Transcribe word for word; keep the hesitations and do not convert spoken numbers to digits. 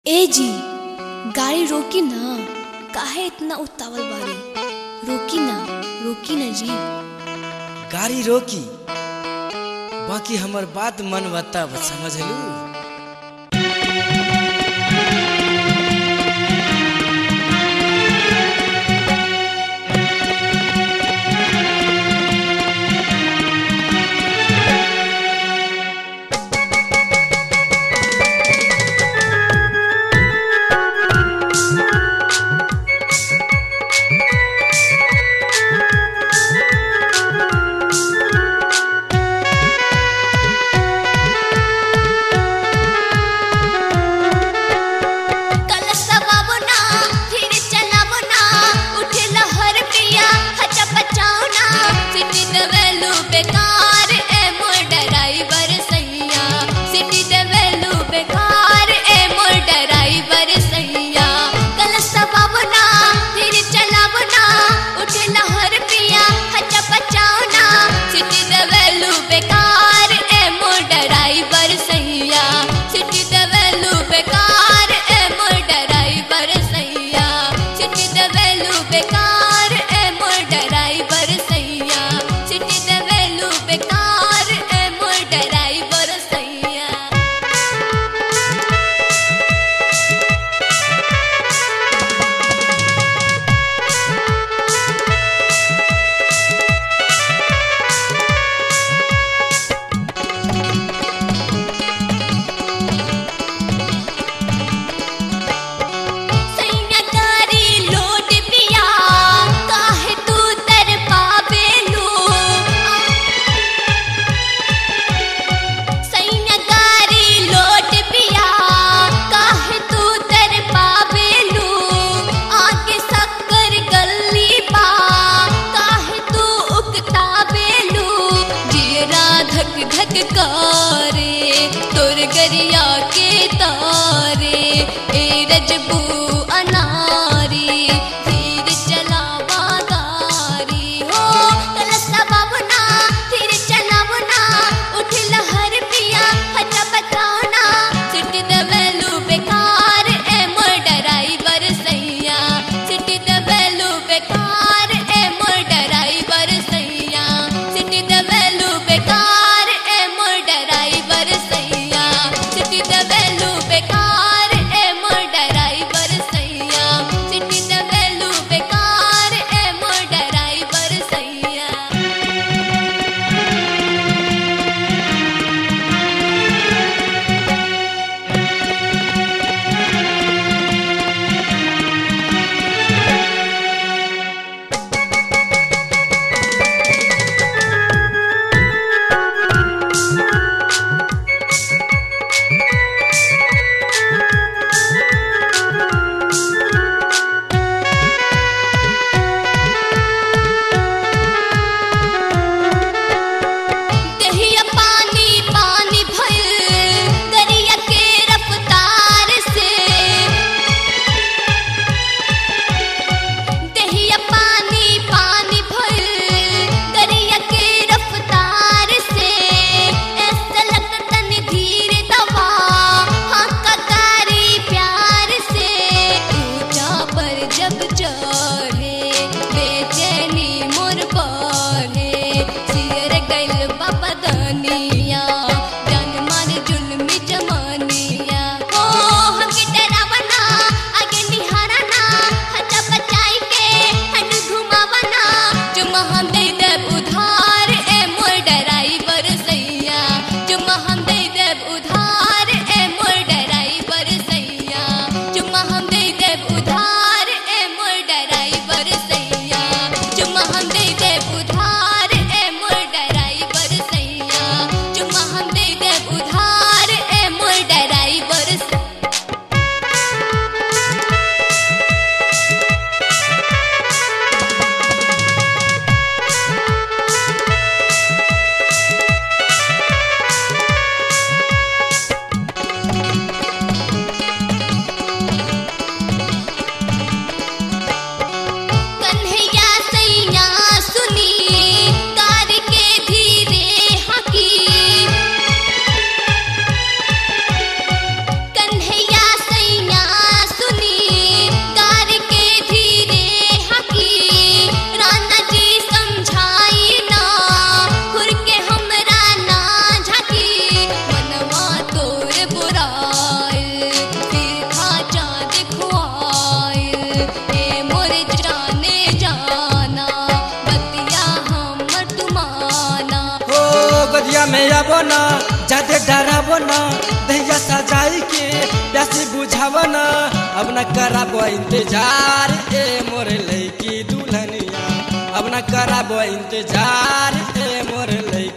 ए जी, गाड़ी रोकी ना। काहे इतना उतावल बारी? रोकी ना, रोकी ना जी। गाड़ी रोकी, बाकी हमर बात मन तब समझलू। कारे तोर गरिया के तारे ए रजबू अनारी धीर चलावा गारी हो कलसा बाबुना धीर चलावना उठ लहर पिया हटा बतावना सिट दबेलू बेकार ए मोर ड्राइवर सैया सिट दबेलू बेकार ए मोर ड्राइवर सैया सिट दबेलू बेकार ड्राइवर सैया सिटी दबेलू बेकार ए मोर ड्राइवर डराबो ना दहिया सजाई के प्यासी बुझाबो ना अब न कराबो इंतजार ए मोर लइकी दुल्हनिया अब न कराबो इंतजार ए मोर लइकी